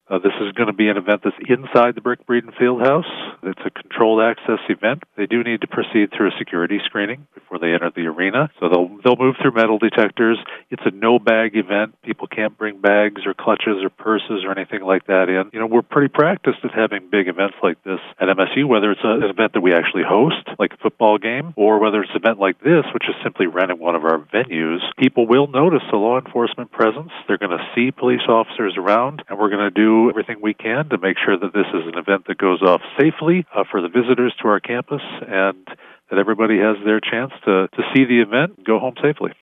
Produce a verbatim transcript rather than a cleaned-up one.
Uh, this is going to be an event that's inside the Brick Breeden Fieldhouse. It's a controlled access event. They do need to proceed through a security screening before they enter the arena. So they'll they'll move through metal detectors. It's a no-bag event. People can't bring bags or clutches or purses or anything like that in. You know, we're pretty practiced at having big events like this at M S U, whether it's a, an event that we actually host, like a football game, or whether it's an event like this, which is simply renting one of our venues. People will notice the law enforcement presence. They're going to see police officers around, and we're going to do everything we can to make sure that this is an event that goes off safely uh, for the visitors to our campus, and that everybody has their chance to, to see the event and go home safely.